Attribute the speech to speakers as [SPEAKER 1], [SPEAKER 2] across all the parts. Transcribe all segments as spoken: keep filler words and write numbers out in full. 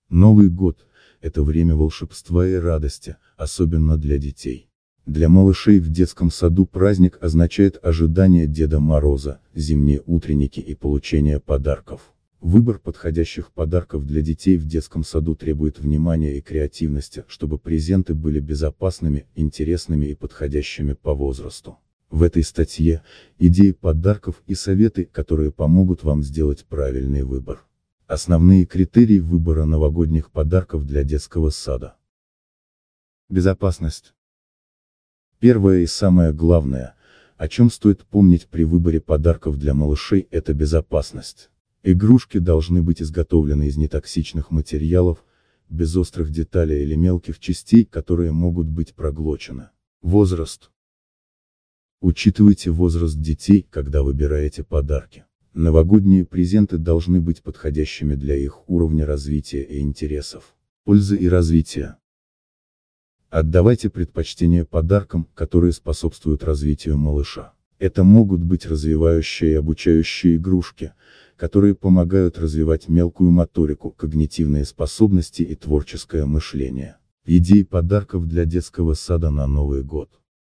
[SPEAKER 1] Новый год – это время волшебства и радости, особенно для детей. Для малышей в детском саду праздник означает ожидание Деда Мороза, зимние утренники и получение подарков. Выбор подходящих подарков для детей в детском саду требует внимания и креативности, чтобы презенты были безопасными, интересными и подходящими по возрасту. В этой статье идеи подарков и советы, которые помогут вам сделать правильный выбор. Основные критерии выбора новогодних подарков для детского сада. Безопасность. Первое и самое главное, о чем стоит помнить при выборе подарков для малышей, это безопасность. Игрушки должны быть изготовлены из нетоксичных материалов, без острых деталей или мелких частей, которые могут быть проглочены. Возраст. Учитывайте возраст детей, когда выбираете подарки. Новогодние презенты должны быть подходящими для их уровня развития и интересов. Польза и развитие. Отдавайте предпочтение подаркам, которые способствуют развитию малыша. Это могут быть развивающие и обучающие игрушки, которые помогают развивать мелкую моторику, когнитивные способности и творческое мышление. Идеи подарков для детского сада на Новый год.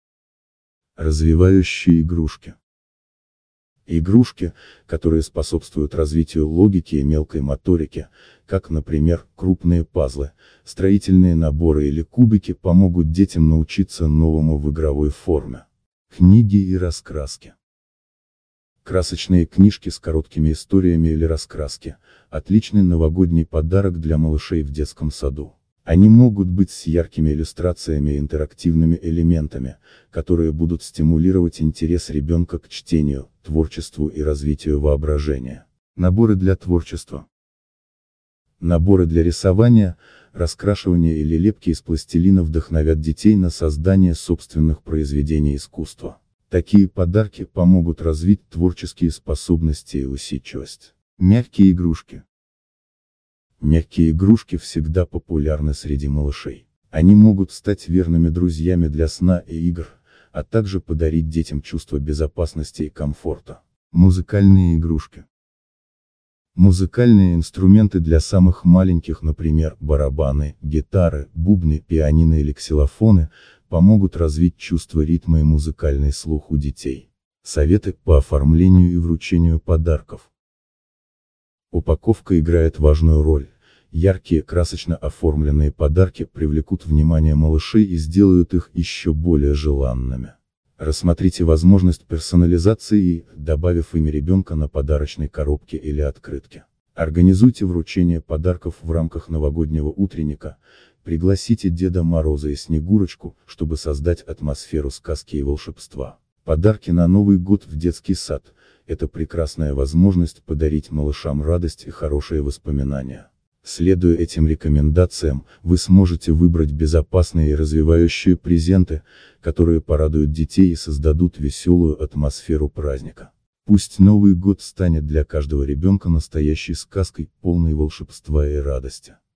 [SPEAKER 1] Развивающие игрушки. Игрушки, которые способствуют развитию логики и мелкой моторики, как, например, крупные пазлы, строительные наборы или кубики, помогут детям научиться новому в игровой форме. Книги и раскраски. Красочные книжки с короткими историями или раскраски – отличный новогодний подарок для малышей в детском саду. Они могут быть с яркими иллюстрациями и интерактивными элементами, которые будут стимулировать интерес ребенка к чтению, творчеству и развитию воображения. Наборы для творчества. Наборы для рисования, раскрашивания или лепки из пластилина вдохновят детей на создание собственных произведений искусства. Такие подарки помогут развить творческие способности и усидчивость. Мягкие игрушки. Мягкие игрушки всегда популярны среди малышей. Они могут стать верными друзьями для сна и игр, а также подарить детям чувство безопасности и комфорта. Музыкальные игрушки. Музыкальные инструменты для самых маленьких, например, барабаны, гитары, бубны, пианино или ксилофоны, помогут развить чувство ритма и музыкальный слух у детей. Советы по оформлению и вручению подарков. Упаковка играет важную роль. Яркие, красочно оформленные подарки привлекут внимание малышей и сделают их еще более желанными. Рассмотрите возможность персонализации, добавив имя ребенка на подарочной коробке или открытке. Организуйте вручение подарков в рамках новогоднего утренника. Пригласите Деда Мороза и Снегурочку, чтобы создать атмосферу сказки и волшебства. Подарки на Новый год в детский сад – это прекрасная возможность подарить малышам радость и хорошие воспоминания. Следуя этим рекомендациям, вы сможете выбрать безопасные и развивающие презенты, которые порадуют детей и создадут веселую атмосферу праздника. Пусть Новый год станет для каждого ребенка настоящей сказкой, полной волшебства и радости.